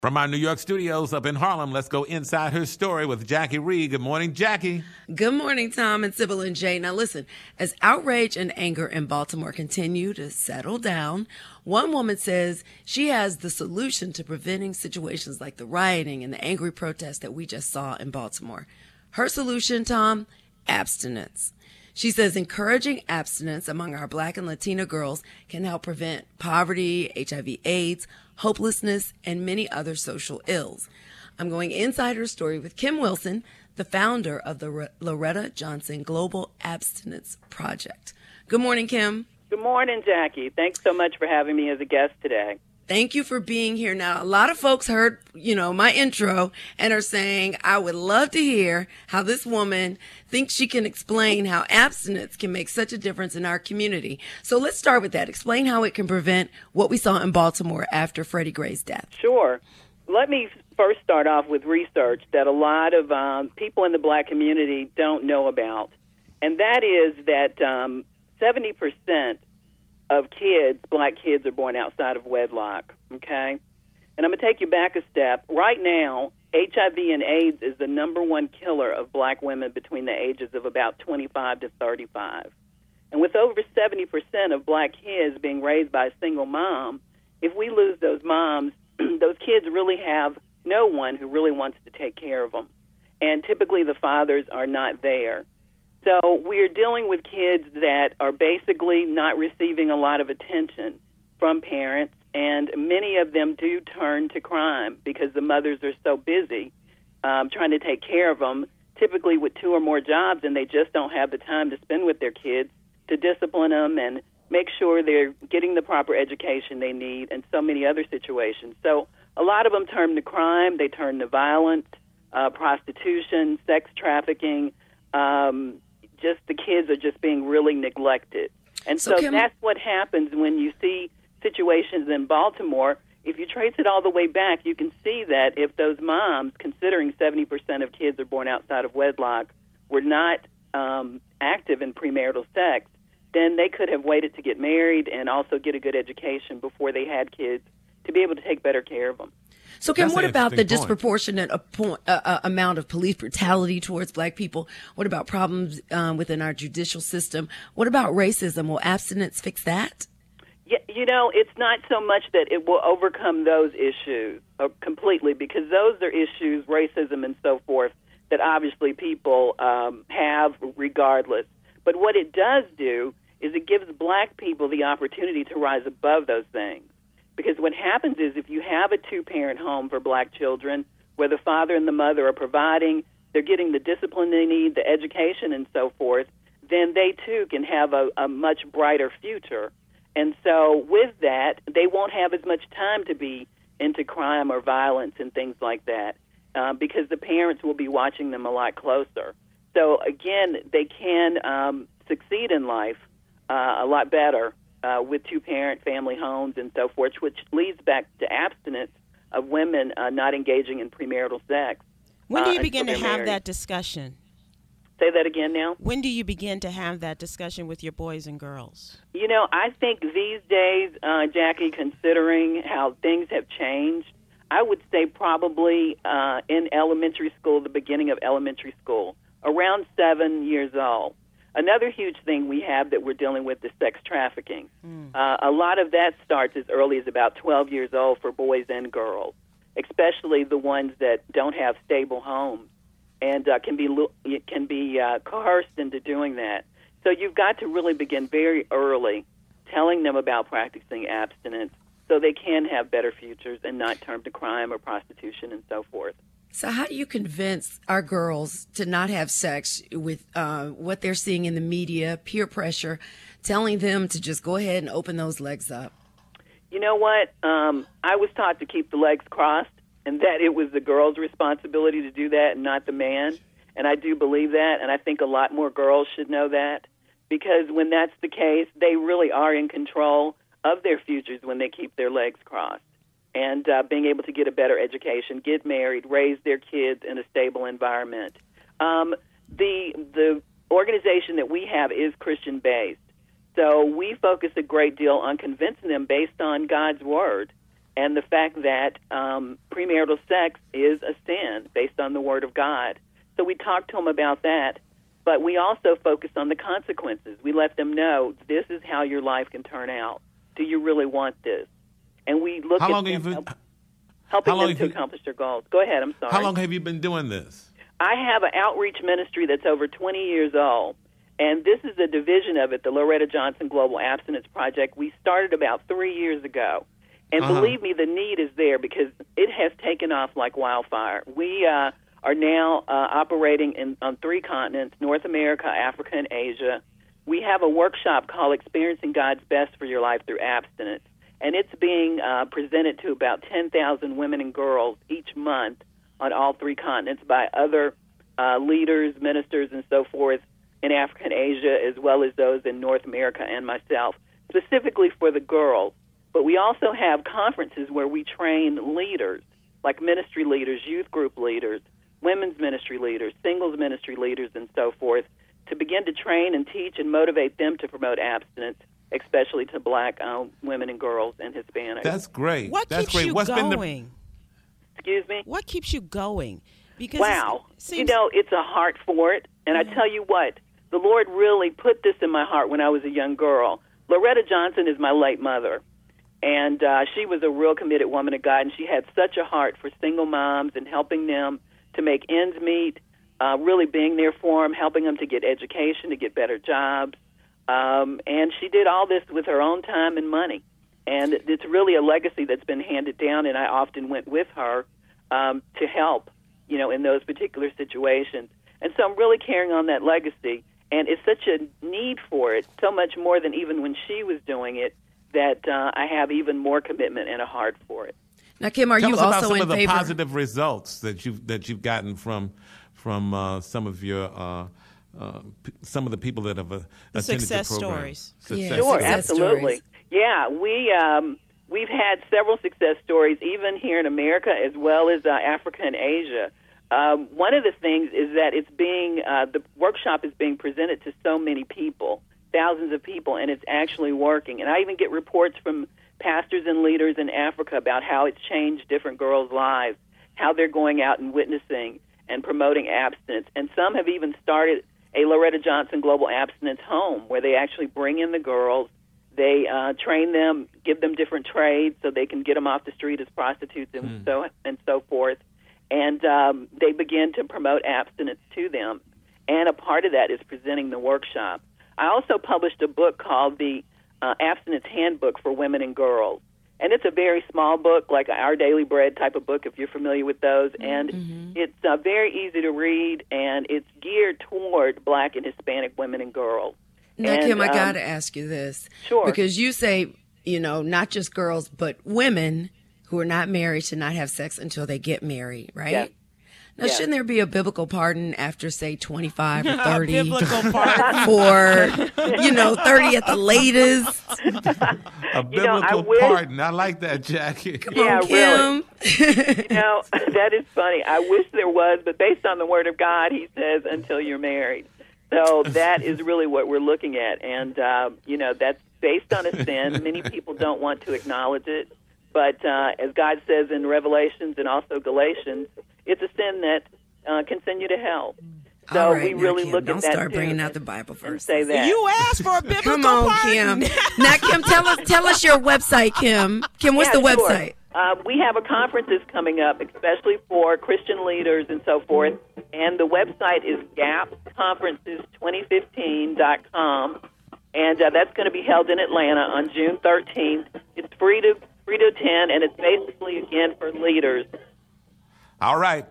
From our New York studios up in Harlem, let's go inside her story with Jackie Reed. Good morning, Jackie. Good morning, Tom and Sybil and Jay. Now listen, as outrage and anger in Baltimore continue to settle down, one woman says she has the solution to preventing situations like the rioting and the angry protests that we just saw in Baltimore. Her solution, Tom? Abstinence. She says encouraging abstinence among our Black and Latina girls can help prevent poverty, HIV/AIDS, hopelessness, and many other social ills. I'm going inside her story with Kim Wilson, the founder of the Loretta Johnson Global Abstinence Project. Good morning, Kim. Good morning, Jackie. Thanks so much for having me as a guest today. Thank you for being here. Now, a lot of folks heard, my intro and are saying, I would love to hear how this woman thinks she can explain how abstinence can make such a difference in our community. So let's start with that. Explain how it can prevent what we saw in Baltimore after Freddie Gray's death. Sure. Let me first start off with research that a lot of people in the Black community don't know about. And that is that 70% of Black kids are born outside of wedlock, okay? And I'm going to take you back a step. Right now, HIV and AIDS is the number one killer of Black women between the ages of about 25 to 35. And with over 70% of Black kids being raised by a single mom, if we lose those moms, those kids really have no one who really wants to take care of them. And typically the fathers are not there. So we're dealing with kids that are basically not receiving a lot of attention from parents, and many of them do turn to crime because the mothers are so busy trying to take care of them, typically with 2 or more jobs, and they just don't have the time to spend with their kids to discipline them and make sure they're getting the proper education they need, and so many other situations. So a lot of them turn to crime. They turn to violence, prostitution, sex trafficking. Just the kids are just being really neglected. And so that's what happens when you see situations in Baltimore. If you trace it all the way back, you can see that if those moms, considering 70% of kids are born outside of wedlock, were not active in premarital sex, then they could have waited to get married and also get a good education before they had kids to be able to take better care of them. So, Kim, what about the disproportionate amount of police brutality towards Black people? What about problems within our judicial system? What about racism? Will abstinence fix that? Yeah, it's not so much that it will overcome those issues completely, because those are issues, racism and so forth, that obviously people have regardless. But what it does do is it gives Black people the opportunity to rise above those things. Because what happens is if you have a 2-parent home for Black children where the father and the mother are providing, they're getting the discipline they need, the education and so forth, then they too can have a much brighter future. And so with that, they won't have as much time to be into crime or violence and things like that because the parents will be watching them a lot closer. So again, they can succeed in life a lot better with 2-parent family homes and so forth, which leads back to abstinence of women not engaging in premarital sex. When do you begin to have that discussion? Say that again now. When do you begin to have that discussion with your boys and girls? I think these days, Jackie, considering how things have changed, I would say probably in elementary school, the beginning of elementary school, around 7 years old. Another huge thing we have that we're dealing with is sex trafficking. A lot of that starts as early as about 12 years old for boys and girls, especially the ones that don't have stable homes and can be coerced into doing that. So you've got to really begin very early telling them about practicing abstinence so they can have better futures and not turn to crime or prostitution and so forth. So how do you convince our girls to not have sex with what they're seeing in the media, peer pressure, telling them to just go ahead and open those legs up? You know what? I was taught to keep the legs crossed and that it was the girl's responsibility to do that and not the man. And I do believe that, and I think a lot more girls should know that, because when that's the case, they really are in control of their futures when they keep their legs crossed. And being able to get a better education, get married, raise their kids in a stable environment. The organization that we have is Christian-based, so we focus a great deal on convincing them based on God's Word and the fact that premarital sex is a sin based on the Word of God. So we talked to them about that, but we also focused on the consequences. We let them know this is how your life can turn out. Do you really want this? And we look at them helping them to accomplish their goals. Go ahead, I'm sorry. How long have you been doing this? I have an outreach ministry that's over 20 years old, and this is a division of it, the Loretta Johnson Global Abstinence Project. We started about 3 years ago, and believe me, the need is there because it has taken off like wildfire. We are now operating on 3 continents, North America, Africa, and Asia. We have a workshop called Experiencing God's Best for Your Life Through Abstinence, and it's being presented to about 10,000 women and girls each month on all 3 continents by other leaders, ministers, and so forth in Africa and Asia, as well as those in North America and myself, specifically for the girls. But we also have conferences where we train leaders, like ministry leaders, youth group leaders, women's ministry leaders, singles ministry leaders, and so forth, to begin to train and teach and motivate them to promote abstinence, especially to black women and girls and Hispanics. That's great. What That's keeps great. you What's going? Excuse me? What keeps you going? Because Wow. seems, It's a heart for it. And I tell you what, the Lord really put this in my heart when I was a young girl. Loretta Johnson is my late mother. And she was a real committed woman of God, and she had such a heart for single moms and helping them to make ends meet, really being there for them, helping them to get education, to get better jobs. And she did all this with her own time and money. And it's really a legacy that's been handed down, and I often went with her to help, in those particular situations. And so I'm really carrying on that legacy, and it's such a need for it, so much more than even when she was doing it, that I have even more commitment and a heart for it. Now, Kim, are Tell you us about also some in of the favor? positive results that you've gotten from some of your some of the people that have attended success the program. stories. Success Sure, stories. absolutely. stories. Yeah, we've had several success stories, even here in America as well as Africa and Asia. One of the things is that it's being the workshop is being presented to so many people, thousands of people, and it's actually working. And I even get reports from pastors and leaders in Africa about how it's changed different girls' lives, how they're going out and witnessing and promoting abstinence. And some have even started a Loretta Johnson Global Abstinence Home, where they actually bring in the girls, they train them, give them different trades so they can get them off the street as prostitutes and so forth. And they begin to promote abstinence to them. And a part of that is presenting the workshop. I also published a book called the Abstinence Handbook for Women and Girls. And it's a very small book, like Our Daily Bread type of book, if you're familiar with those. And it's very easy to read, and it's geared toward black and Hispanic women and girls. Now, And, Kim, I got to ask you this. Sure. Because you say, not just girls, but women who are not married should not have sex until they get married, right? Yes. Now, Yes. shouldn't there be a biblical pardon after, say, 25 or A 30? biblical pardon. For, 30 at the latest? A biblical wish- pardon. I like that, Jackie. Yeah, Kim. That is funny. I wish there was, but based on the Word of God, he says, until you're married. So that is really what we're looking at. And, that's based on a sin. Many people don't want to acknowledge it. But as God says in Revelations and also Galatians, it's a sin that can send you to hell. So All right, we now, really Kim, look don't at that start too bringing out and- the Bible and first. say that. You asked for a biblical Come on, pardon. Kim. Now, Kim, tell us your website, Kim. Kim, what's the Yeah, sure. website? We have a conferences coming up, especially for Christian leaders and so forth. And the website is gapconferences2015.com. And that's going to be held in Atlanta on June 13th. It's free to attend, and it's basically, again, for leaders. All right.